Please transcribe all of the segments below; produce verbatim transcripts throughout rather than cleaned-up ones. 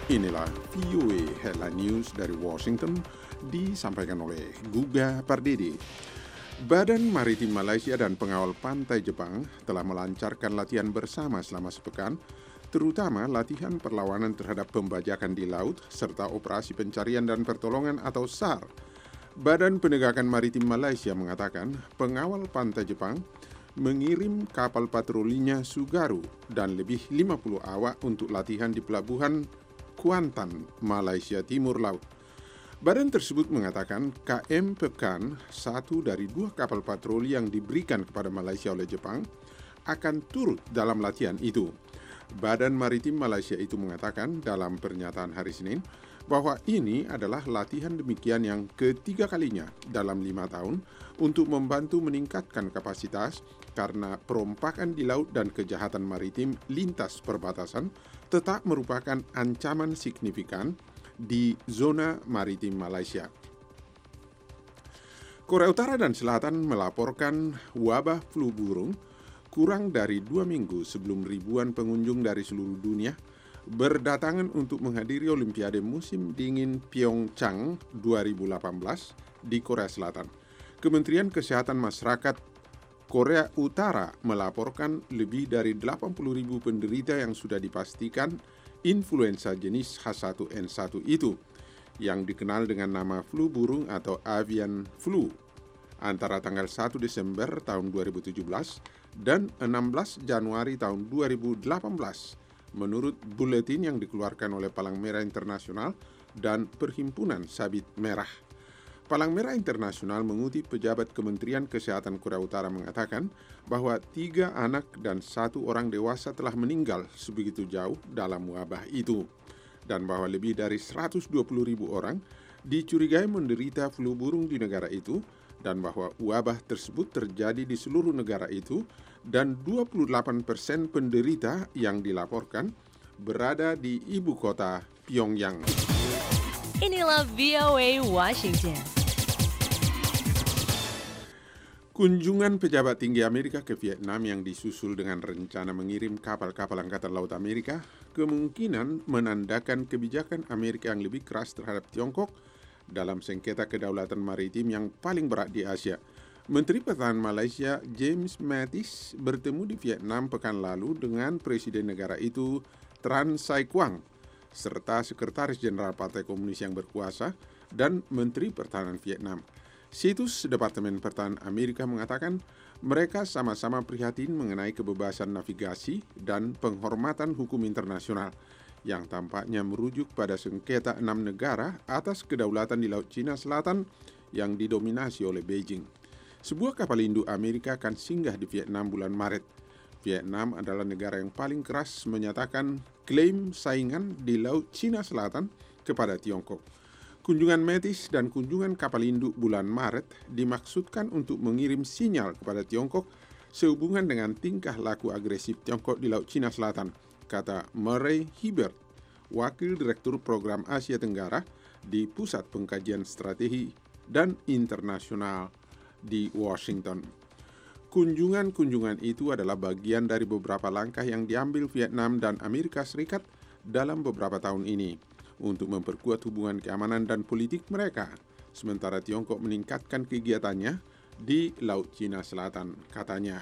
Inilah V O A Headline News dari Washington, disampaikan oleh Guga Pardede. Badan Maritim Malaysia dan pengawal pantai Jepang telah melancarkan latihan bersama selama sepekan, terutama latihan perlawanan terhadap pembajakan di laut serta operasi pencarian dan pertolongan atau S A R. Badan Penegakan Maritim Malaysia mengatakan pengawal pantai Jepang mengirim kapal patrolinya Tsugaru dan lebih lima puluh awak untuk latihan di pelabuhan Kuantan, Malaysia Timur Laut. Badan tersebut mengatakan K M Pekan, satu dari dua kapal patroli yang diberikan kepada Malaysia oleh Jepang, akan turut dalam latihan itu. Badan Maritim Malaysia itu mengatakan dalam pernyataan hari Senin bahwa ini adalah latihan demikian yang ketiga kalinya dalam lima tahun untuk membantu meningkatkan kapasitas karena perompakan di laut dan kejahatan maritim lintas perbatasan tetap merupakan ancaman signifikan di zona maritim Malaysia. Korea Utara dan Selatan melaporkan wabah flu burung kurang dari dua minggu sebelum ribuan pengunjung dari seluruh dunia berdatangan untuk menghadiri Olimpiade musim dingin Pyeongchang dua ribu delapan belas di Korea Selatan. Kementerian Kesehatan Masyarakat Korea Utara melaporkan lebih dari delapan puluh ribu penderita yang sudah dipastikan influenza jenis H satu N satu itu, yang dikenal dengan nama flu burung atau avian flu, antara tanggal satu Desember tahun dua ribu tujuh belas dan enam belas Januari tahun dua ribu delapan belas. Menurut buletin yang dikeluarkan oleh Palang Merah Internasional dan Perhimpunan Sabit Merah. Palang Merah Internasional mengutip pejabat Kementerian Kesehatan Korea Utara mengatakan bahwa tiga anak dan satu orang dewasa telah meninggal sebegitu jauh dalam wabah itu, dan bahwa lebih dari seratus dua puluh ribu orang dicurigai menderita flu burung di negara itu, dan bahwa wabah tersebut terjadi di seluruh negara itu, dan dua puluh delapan persen penderita yang dilaporkan berada di ibu kota Pyongyang. Inilah V O A Washington. Kunjungan pejabat tinggi Amerika ke Vietnam yang disusul dengan rencana mengirim kapal-kapal Angkatan Laut Amerika kemungkinan menandakan kebijakan Amerika yang lebih keras terhadap Tiongkok dalam sengketa kedaulatan maritim yang paling berat di Asia. Menteri Pertahanan Malaysia James Mattis bertemu di Vietnam pekan lalu dengan Presiden negara itu Tran Sai Quang, serta Sekretaris Jenderal Partai Komunis yang berkuasa dan Menteri Pertahanan Vietnam. Situs Departemen Pertahanan Amerika mengatakan mereka sama-sama prihatin mengenai kebebasan navigasi dan penghormatan hukum internasional yang tampaknya merujuk pada sengketa enam negara atas kedaulatan di Laut Cina Selatan yang didominasi oleh Beijing. Sebuah kapal induk Amerika akan singgah di Vietnam bulan Maret. Vietnam adalah negara yang paling keras menyatakan klaim saingan di Laut Cina Selatan kepada Tiongkok. Kunjungan Mattis dan kunjungan kapal induk bulan Maret dimaksudkan untuk mengirim sinyal kepada Tiongkok sehubungan dengan tingkah laku agresif Tiongkok di Laut Cina Selatan, kata Murray Hibbert, Wakil Direktur Program Asia Tenggara di Pusat Pengkajian Strategi dan Internasional di Washington. Kunjungan-kunjungan itu adalah bagian dari beberapa langkah yang diambil Vietnam dan Amerika Serikat dalam beberapa tahun ini untuk memperkuat hubungan keamanan dan politik mereka, sementara Tiongkok meningkatkan kegiatannya di Laut Cina Selatan, katanya.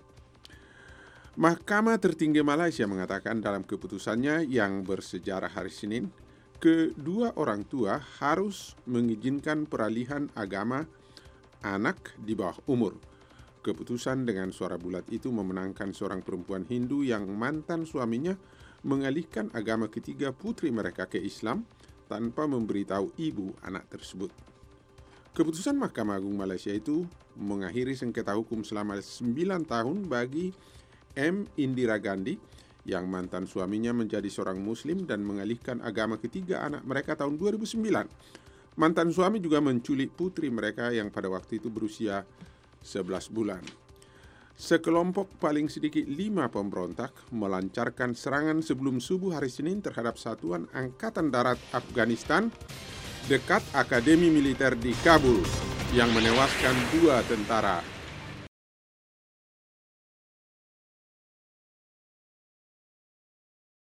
Mahkamah Tertinggi Malaysia mengatakan dalam keputusannya yang bersejarah hari Senin, kedua orang tua harus mengizinkan peralihan agama anak di bawah umur. Keputusan dengan suara bulat itu memenangkan seorang perempuan Hindu yang mantan suaminya mengalihkan agama ketiga putri mereka ke Islam tanpa memberitahu ibu anak tersebut. Keputusan Mahkamah Agung Malaysia itu mengakhiri sengketa hukum selama sembilan tahun bagi M. Indira Gandhi yang mantan suaminya menjadi seorang Muslim dan mengalihkan agama ketiga anak mereka tahun dua ribu sembilan. Mantan suami juga menculik putri mereka yang pada waktu itu berusia sebelas bulan. Sekelompok paling sedikit lima pemberontak melancarkan serangan sebelum subuh hari Senin terhadap Satuan Angkatan Darat Afghanistan dekat Akademi Militer di Kabul yang menewaskan dua tentara